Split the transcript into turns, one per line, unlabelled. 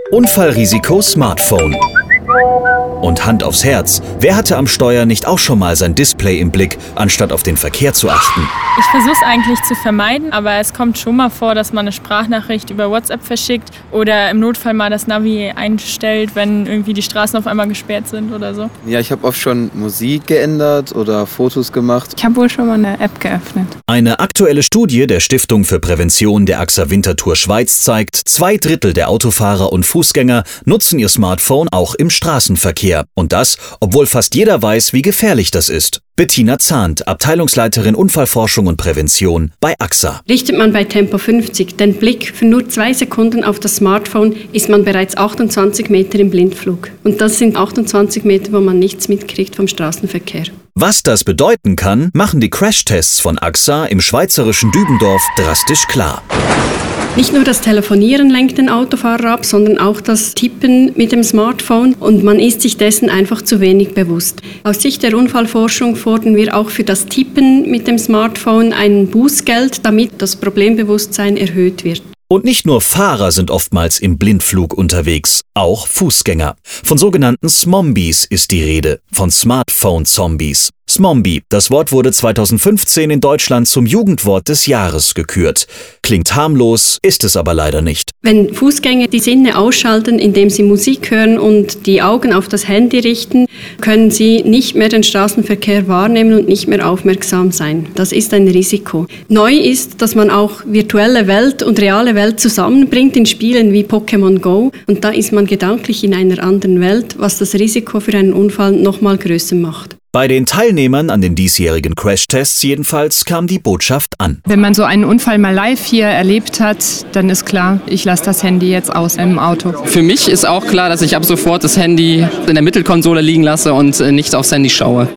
Unfallrisiko Smartphone. Und Hand aufs Herz, wer hatte am Steuer nicht auch schon mal sein Display im Blick, anstatt auf den Verkehr zu achten?
Ich versuche es eigentlich zu vermeiden, aber es kommt schon mal vor, dass man eine Sprachnachricht über WhatsApp verschickt oder im Notfall mal das Navi einstellt, wenn irgendwie die Straßen auf einmal gesperrt sind oder so.
Ja, ich habe oft schon Musik geändert oder Fotos gemacht.
Ich habe wohl schon mal eine App geöffnet.
Eine aktuelle Studie der Stiftung für Prävention der AXA Winterthur Schweiz zeigt, 2/3 der Autofahrer und Fußgänger nutzen ihr Smartphone auch im Straßenverkehr. Und das, obwohl fast jeder weiß, wie gefährlich das ist. Bettina Zahnt, Abteilungsleiterin Unfallforschung und Prävention bei AXA.
Richtet man bei Tempo 50 den Blick für nur 2 Sekunden auf das Smartphone, ist man bereits 28 Meter im Blindflug. Und das sind 28 Meter, wo man nichts mitkriegt vom Straßenverkehr.
Was das bedeuten kann, machen die Crashtests von AXA im schweizerischen Dübendorf drastisch klar.
Nicht nur das Telefonieren lenkt den Autofahrer ab, sondern auch das Tippen mit dem Smartphone und man ist sich dessen einfach zu wenig bewusst. Aus Sicht der Unfallforschung fordern wir auch für das Tippen mit dem Smartphone ein Bußgeld, damit das Problembewusstsein erhöht wird.
Und nicht nur Fahrer sind oftmals im Blindflug unterwegs, auch Fußgänger. Von sogenannten Smombies ist die Rede, von Smartphone-Zombies. Smombie, das Wort wurde 2015 in Deutschland zum Jugendwort des Jahres gekürt. Klingt harmlos, ist es aber leider nicht.
Wenn Fußgänger die Sinne ausschalten, indem sie Musik hören und die Augen auf das Handy richten, können sie nicht mehr den Straßenverkehr wahrnehmen und nicht mehr aufmerksam sein. Das ist ein Risiko. Neu ist, dass man auch virtuelle Welt und reale Welt zusammenbringt in Spielen wie Pokémon Go. Und da ist man gedanklich in einer anderen Welt, was das Risiko für einen Unfall nochmal größer macht.
Bei den Teilnehmern an den diesjährigen Crashtests jedenfalls kam die Botschaft an.
Wenn man so einen Unfall mal live hier erlebt hat, dann ist klar, ich lasse das Handy jetzt aus im Auto.
Für mich ist auch klar, dass ich ab sofort das Handy in der Mittelkonsole liegen lasse und nicht aufs Handy schaue.